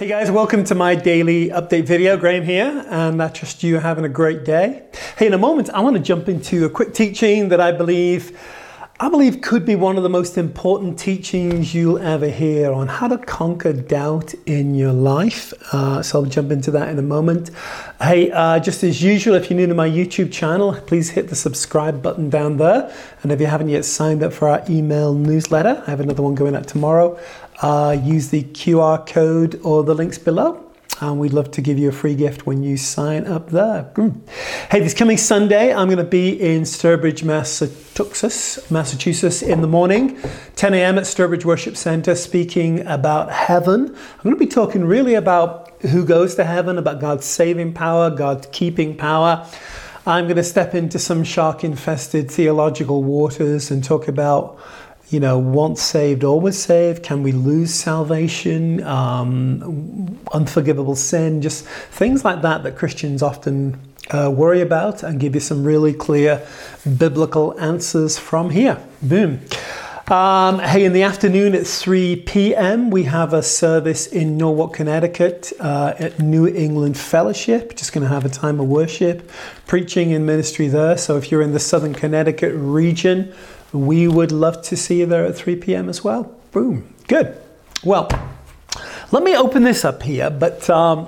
Hey guys, welcome to my daily update video. Graham here, and I trust you are having a great day. Hey, in a moment, I want to jump into a quick teaching that I believe could be one of the most important teachings you'll ever hear on how to conquer doubt in your life. So I'll jump into that in a moment. Hey, just as usual, if you're new to my YouTube channel, please hit the subscribe button down there. And if you haven't yet signed up for our email newsletter, I have another one going out tomorrow. Use the QR code or the links below. And we'd love to give you a free gift when you sign up there. Hey, this coming Sunday, I'm going to be in Sturbridge, Massachusetts in the morning, 10 a.m. at Sturbridge Worship Center, speaking about heaven. I'm going to be talking really about who goes to heaven, about God's saving power, God's keeping power. I'm going to step into some shark-infested theological waters and talk about once saved, always saved. Can we lose salvation? Unforgivable sin, just things like that Christians often worry about, and give you some really clear biblical answers from here. Boom. Hey, in the afternoon at 3 p.m. we have a service in Norwalk, Connecticut at New England Fellowship. Just going to have a time of worship, preaching and ministry there. So if you're in the Southern Connecticut region, we would love to see you there at 3 p.m. as well. Boom. Good. Well, let me open this up here. But,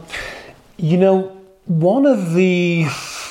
one of the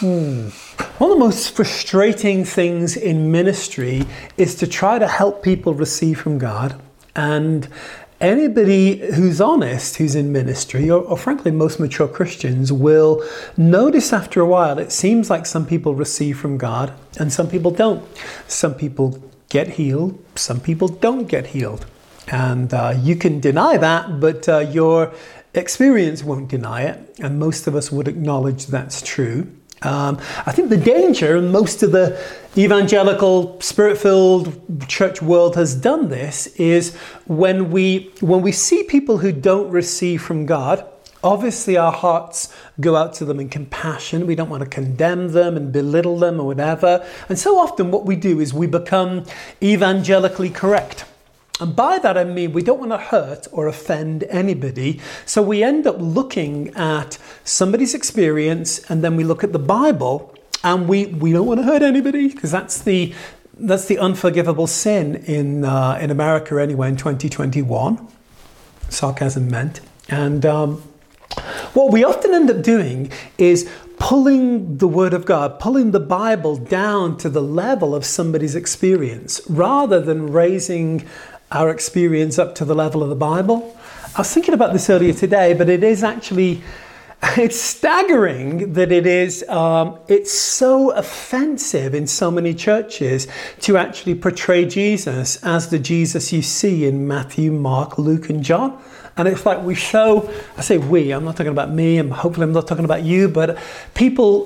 most frustrating things in ministry is to try to help people receive from God. And anybody who's honest, who's in ministry, or frankly most mature Christians, will notice after a while it seems like some people receive from God and some people don't. Some people get healed, some people don't get healed. And you can deny that, but your experience won't deny it. And most of us would acknowledge that's true. I think the danger, and most of the evangelical, spirit-filled church world has done this, is when we see people who don't receive from God, obviously our hearts go out to them in compassion. We don't want to condemn them and belittle them or whatever. And so often what we do is we become evangelically correct. And by that I mean we don't want to hurt or offend anybody. So we end up looking at somebody's experience, and then we look at the Bible, and we don't want to hurt anybody, because that's the unforgivable sin in America anyway in 2021. Sarcasm meant. And what we often end up doing is pulling the Word of God, pulling the Bible down to the level of somebody's experience, rather than raising our experience up to the level of the Bible. I was thinking about this earlier today, but it is actually, it's staggering that it's so offensive in so many churches to actually portray Jesus as the Jesus you see in Matthew, Mark, Luke, and John. And it's like I say we, I'm not talking about me, and hopefully I'm not talking about you, but people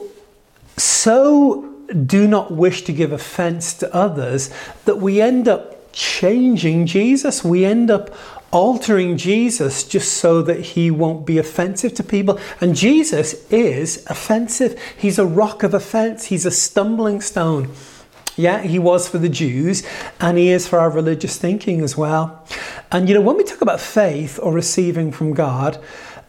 so do not wish to give offense to others that we end up changing Jesus. We end up altering Jesus just so that he won't be offensive to people. And Jesus is offensive. He's a rock of offense. He's a stumbling stone. Yeah, he was for the Jews, and he is for our religious thinking as well. And when we talk about faith or receiving from God,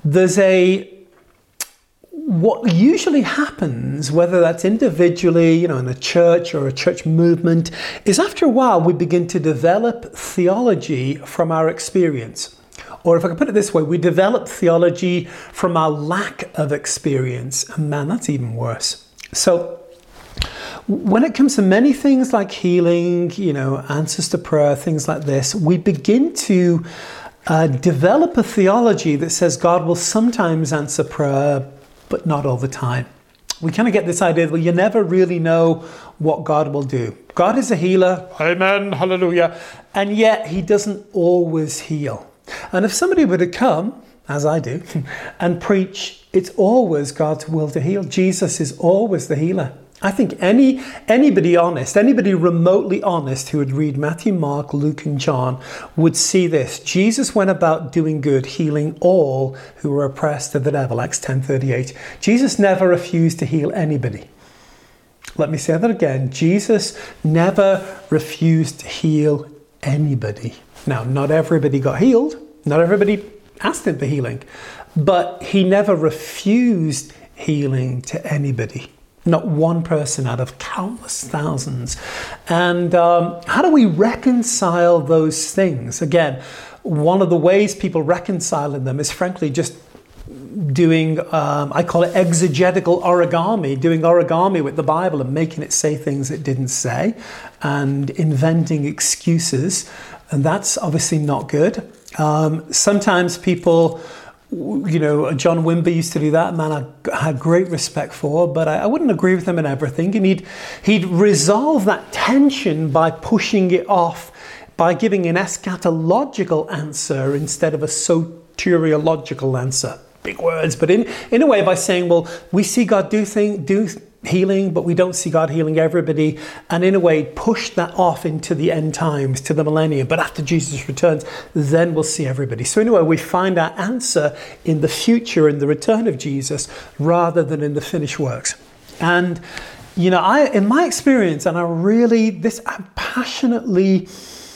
what usually happens, whether that's individually, in a church or a church movement, is after a while we begin to develop theology from our experience. Or if I can put it this way, we develop theology from our lack of experience. And man, that's even worse. So when it comes to many things like healing, answers to prayer, things like this, we begin to develop a theology that says God will sometimes answer prayer, but not all the time. We kind of get this idea that you never really know what God will do. God is a healer, amen, hallelujah, and yet he doesn't always heal. And if somebody were to come, as I do, and preach, it's always God's will to heal. Jesus is always the healer. I think anybody honest, anybody remotely honest who would read Matthew, Mark, Luke, and John would see this. Jesus went about doing good, healing all who were oppressed of the devil, Acts 10:38. Jesus never refused to heal anybody. Let me say that again. Jesus never refused to heal anybody. Now, not everybody got healed. Not everybody asked him for healing, but he never refused healing to anybody. Not one person out of countless thousands. And how do we reconcile those things? Again, one of the ways people reconcile them is frankly just doing, I call it exegetical origami, doing origami with the Bible and making it say things it didn't say and inventing excuses. And that's obviously not good. Sometimes people, John Wimber used to do that, man I had great respect for, but I wouldn't agree with him in everything. And he'd resolve that tension by pushing it off, by giving an eschatological answer instead of a soteriological answer. Big words, but in a way by saying, well, we see God do healing, but we don't see God healing everybody, and in a way push that off into the end times, to the millennium. But after Jesus returns, then we'll see everybody. So in a way, we find our answer in the future, in the return of Jesus, rather than in the finished works. And in my experience, and I'm passionately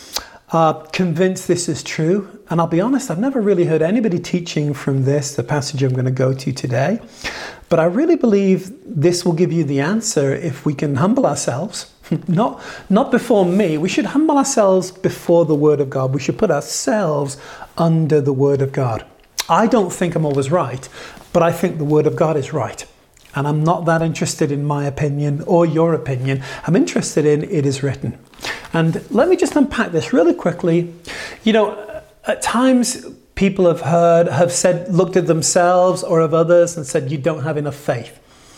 convinced this is true. And I'll be honest, I've never really heard anybody teaching from the passage I'm going to go to today. But I really believe this will give you the answer if we can humble ourselves. Not before me. We should humble ourselves before the Word of God. We should put ourselves under the Word of God. I don't think I'm always right, but I think the Word of God is right. And I'm not that interested in my opinion or your opinion. I'm interested in it is written. And let me just unpack this really quickly. At times people have said, looked at themselves or of others and said, you don't have enough faith.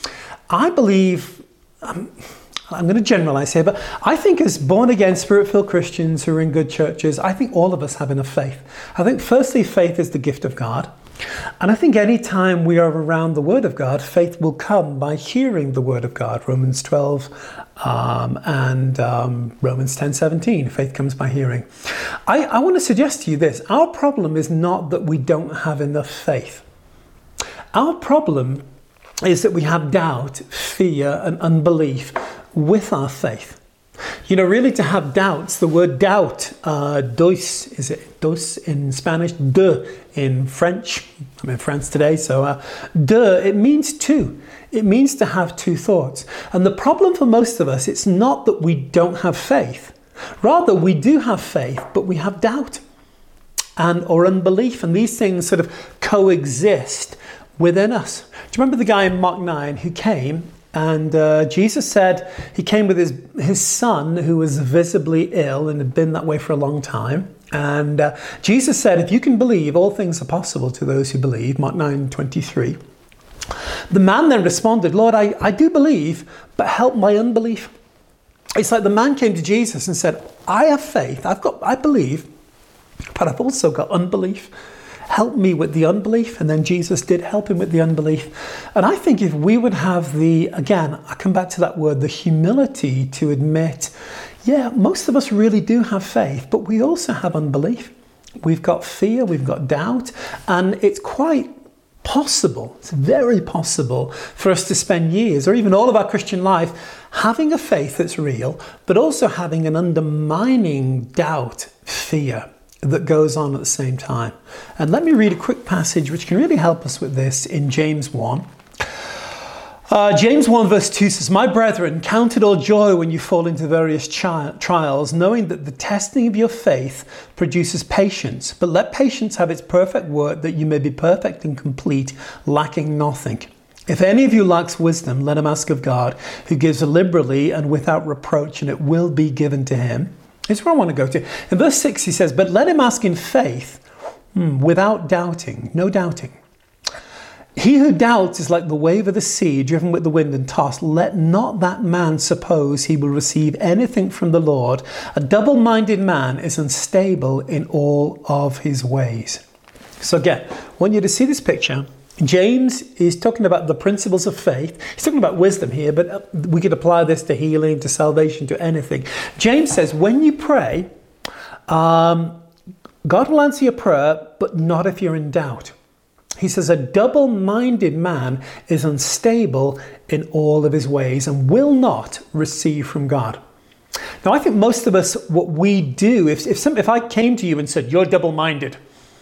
I believe, I'm going to generalize here, but I think as born again, spirit-filled Christians who are in good churches, I think all of us have enough faith. I think firstly, faith is the gift of God. And I think any time we are around the Word of God, faith will come by hearing the Word of God. Romans 12 and Romans 10:17. Faith comes by hearing. I want to suggest to you this. Our problem is not that we don't have enough faith. Our problem is that we have doubt, fear, and unbelief with our faith. Really to have doubts, the word doubt, dos, is it dos in Spanish, de in French? I'm in France today, so de, it means two. It means to have two thoughts. And the problem for most of us, it's not that we don't have faith. Rather, we do have faith, but we have doubt or unbelief. And these things sort of coexist within us. Do you remember the guy in Mark 9 who came? And Jesus said he came with his son who was visibly ill and had been that way for a long time. And Jesus said, if you can believe, all things are possible to those who believe. Mark 9:23. The man then responded, Lord, I do believe, but help my unbelief. It's like the man came to Jesus and said, I have faith, I believe, but I've also got unbelief. Help me with the unbelief. And then Jesus did help him with the unbelief. And I think if we would have again, I come back to that word, the humility to admit, yeah, most of us really do have faith, but we also have unbelief. We've got fear, we've got doubt, and it's quite possible, it's very possible for us to spend years or even all of our Christian life having a faith that's real, but also having an undermining doubt, fear, that goes on at the same time. And let me read a quick passage which can really help us with this in James 1. James 1 verse 2 says, My brethren, count it all joy when you fall into various trials, knowing that the testing of your faith produces patience. But let patience have its perfect work, that you may be perfect and complete, lacking nothing. If any of you lacks wisdom, let him ask of God, who gives liberally and without reproach, and it will be given to him. Here's where I want to go to. In verse 6 he says, but let him ask in faith, without doubting, no doubting. He who doubts is like the wave of the sea, driven with the wind and tossed. Let not that man suppose he will receive anything from the Lord. A double-minded man is unstable in all of his ways. So again, I want you to see this picture. James is talking about the principles of faith. He's talking about wisdom here, but we could apply this to healing, to salvation, to anything. James says, when you pray, God will answer your prayer, but not if you're in doubt. He says, a double-minded man is unstable in all of his ways and will not receive from God. Now, I think most of us, what we do, if I came to you and said, you're double-minded,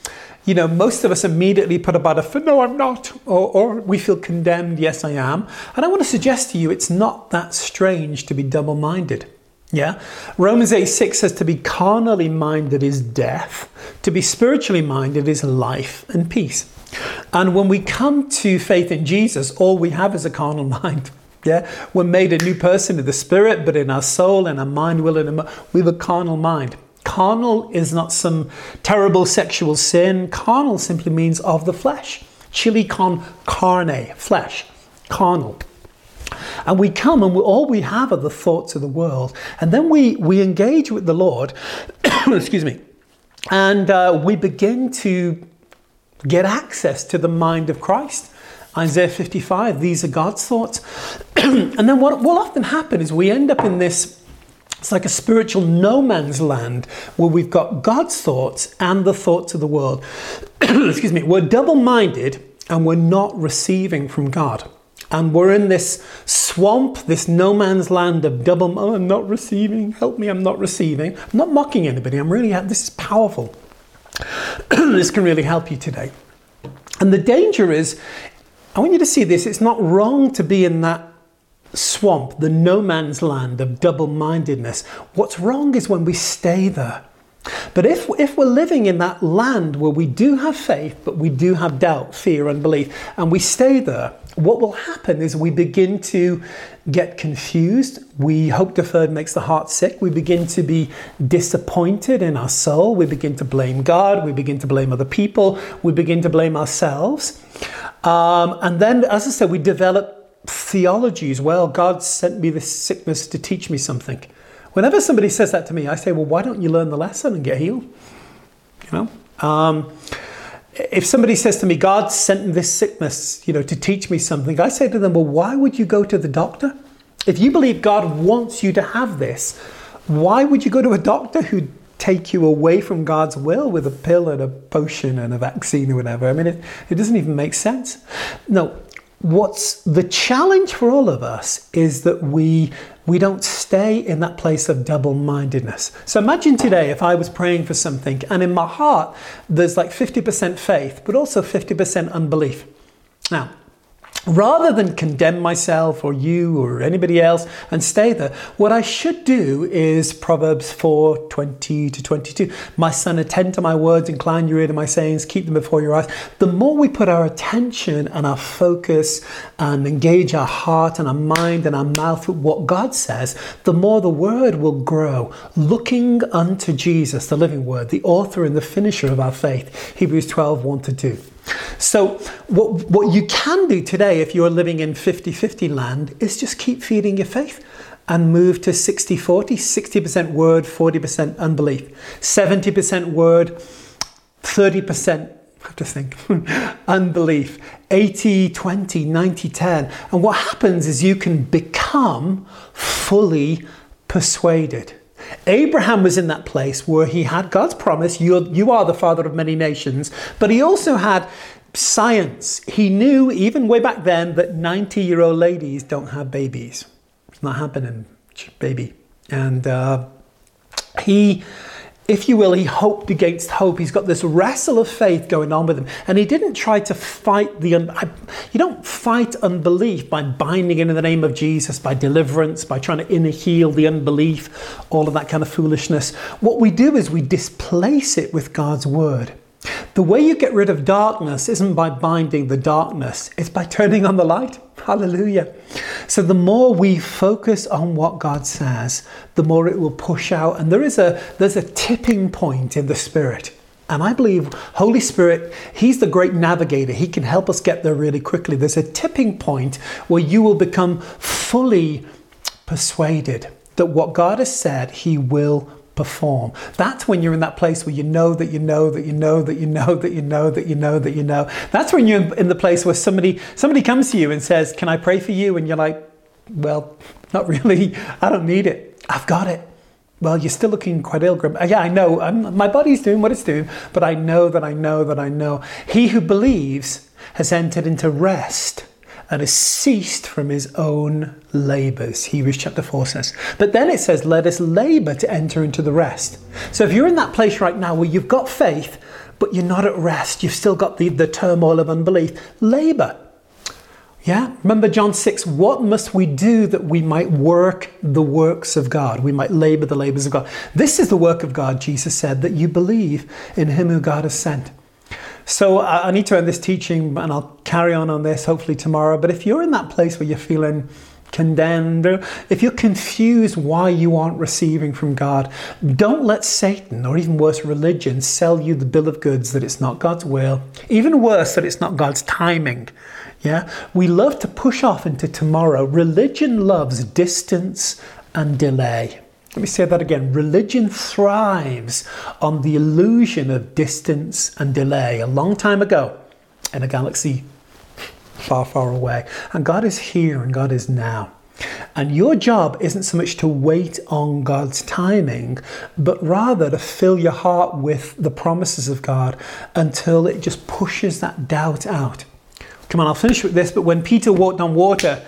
most of us immediately put about a foot, no, I'm not. Or we feel condemned, yes, I am. And I want to suggest to you, it's not that strange to be double-minded. Yeah? Romans 8:6 says to be carnally minded is death. To be spiritually minded is life and peace. And when we come to faith in Jesus, all we have is a carnal mind. Yeah, we're made a new person in the spirit, but in our soul and our mind, will and we have a carnal mind. Carnal is not some terrible sexual sin. Carnal simply means of the flesh. Chili con carne, flesh, carnal. And we come and all we have are the thoughts of the world. And then we engage with the Lord, excuse me, and we begin to get access to the mind of Christ. Isaiah 55, these are God's thoughts. And then what will often happen is we end up in this, it's like a spiritual no man's land where we've got God's thoughts and the thoughts of the world. Excuse me, we're double-minded and we're not receiving from God. And we're in this swamp, this no man's land of I'm not receiving, help me, I'm not receiving. I'm not mocking anybody, this is powerful. This can really help you today. And the danger is, I want you to see this, it's not wrong to be in that swamp, the no man's land of double-mindedness. What's wrong is when we stay there. But if we're living in that land where we do have faith, but we do have doubt, fear, unbelief, and we stay there, what will happen is we begin to get confused. Hope deferred makes the heart sick. We begin to be disappointed in our soul. We begin to blame God. We begin to blame other people. We begin to blame ourselves. And then, as I said, we develop theologies. Well, God sent me this sickness to teach me something. Whenever somebody says that to me, I say, well, why don't you learn the lesson and get healed? If somebody says to me, God sent this sickness, to teach me something, I say to them, well, why would you go to the doctor? If you believe God wants you to have this, why would you go to a doctor who'd take you away from God's will with a pill and a potion and a vaccine or whatever? It doesn't even make sense. No, what's the challenge for all of us is that we don't stay in that place of double-mindedness. So imagine today if I was praying for something and in my heart there's like 50% faith, but also 50% unbelief. Now, rather than condemn myself or you or anybody else and stay there, what I should do is Proverbs 4:20-22. My son, attend to my words, incline your ear to my sayings, keep them before your eyes. The more we put our attention and our focus and engage our heart and our mind and our mouth with what God says, the more the word will grow. Looking unto Jesus, the living word, the author and the finisher of our faith. Hebrews 12:1-2. So what you can do today if you're living in 50-50 land is just keep feeding your faith and move to 60-40, 60% word, 40% unbelief, 70% word, 30%, I have to think, unbelief, 80-20, 90-10. And what happens is you can become fully persuaded. Abraham was in that place where he had God's promise, you are the father of many nations, but he also had science. He knew even way back then that 90-year-old ladies don't have babies. It's not happening, baby. And he, if you will, he hoped against hope. He's got this wrestle of faith going on with him. And he didn't try to fight you don't fight unbelief by binding it in the name of Jesus, by deliverance, by trying to inner heal the unbelief, all of that kind of foolishness. What we do is we displace it with God's word. The way you get rid of darkness isn't by binding the darkness, it's by turning on the light. Hallelujah. So the more we focus on what God says, the more it will push out. And there's a tipping point in the Spirit. And I believe Holy Spirit, He's the great navigator. He can help us get there really quickly. There's a tipping point where you will become fully persuaded that what God has said, He will perform. That's when you're in that place where you know that you know that you know that you know that you know that you know that you know. That's when you're in the place where somebody comes to you and says, can I pray for you? And you're like, well, not really. I don't need it. I've got it. Well, you're still looking quite ill, Grim. Yeah, I know. My body's doing what it's doing, but I know that I know that I know. He who believes has entered into rest and has ceased from his own labours. Hebrews chapter 4 says. But then it says, let us labour to enter into the rest. So if you're in that place right now where you've got faith, but you're not at rest. You've still got the turmoil of unbelief. Labor. Yeah, remember John 6, what must we do that we might work the works of God? We might labor the labors of God. This is the work of God, Jesus said, that you believe in him who God has sent. So I need to end this teaching, and I'll carry on this hopefully tomorrow. But if you're in that place where you're feeling condemned, if you're confused why you aren't receiving from God, don't let Satan, or even worse, religion, sell you the bill of goods that it's not God's will. Even worse, that it's not God's timing. Yeah, we love to push off into tomorrow. Religion loves distance and delay. Let me say that again. Religion thrives on the illusion of distance and delay. A long time ago, in a galaxy far, far away. And God is here and God is now. And your job isn't so much to wait on God's timing, but rather to fill your heart with the promises of God until it just pushes that doubt out. Come on, I'll finish with this. But when Peter walked on water,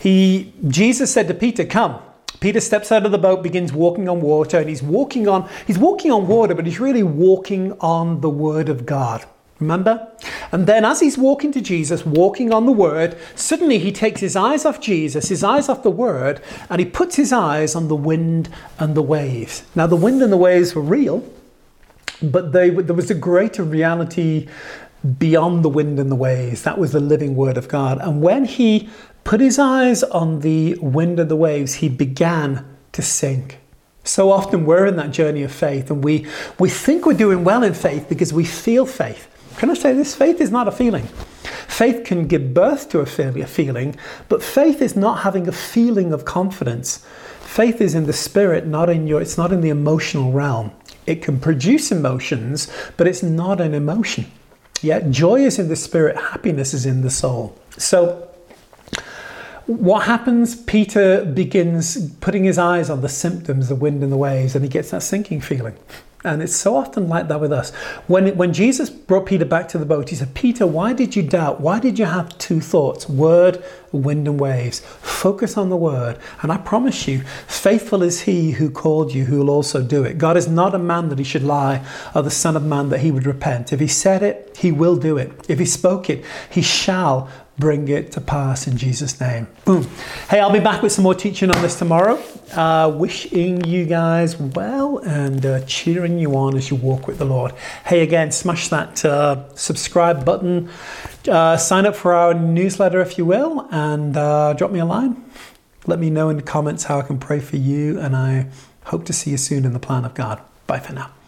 Jesus said to Peter, come. Peter steps out of the boat, begins walking on water, and he's walking on water, but he's really walking on the word of God. Remember? And then as he's walking to Jesus, walking on the word, suddenly he takes his eyes off Jesus, his eyes off the word, and he puts his eyes on the wind and the waves. Now, the wind and the waves were real, but there was a greater reality beyond the wind and the waves. That was the living word of God. And when he put his eyes on the wind and the waves, he began to sink. So often we're in that journey of faith, and we think we're doing well in faith because we feel faith. Can I say this? Faith is not a feeling. Faith can give birth to a feeling, but faith is not having a feeling of confidence. Faith is in the spirit, it's not in the emotional realm. It can produce emotions, but it's not an emotion. Yeah, joy is in the spirit, happiness is in the soul. So what happens? Peter begins putting his eyes on the symptoms, the wind and the waves, and he gets that sinking feeling. And it's so often like that with us. When Jesus brought Peter back to the boat, he said, Peter, why did you doubt? Why did you have two thoughts? Word, wind and waves. Focus on the word. And I promise you, faithful is he who called you, who will also do it. God is not a man that he should lie, or the son of man that he would repent. If he said it, he will do it. If he spoke it, he shall bring it to pass in Jesus' name. Boom. Hey, I'll be back with some more teaching on this tomorrow. Wishing you guys well and cheering you on as you walk with the Lord. Hey, again, smash that subscribe button. Sign up for our newsletter if you will, and drop me a line. Let me know in the comments how I can pray for you, and I hope to see you soon in the plan of God. Bye for now.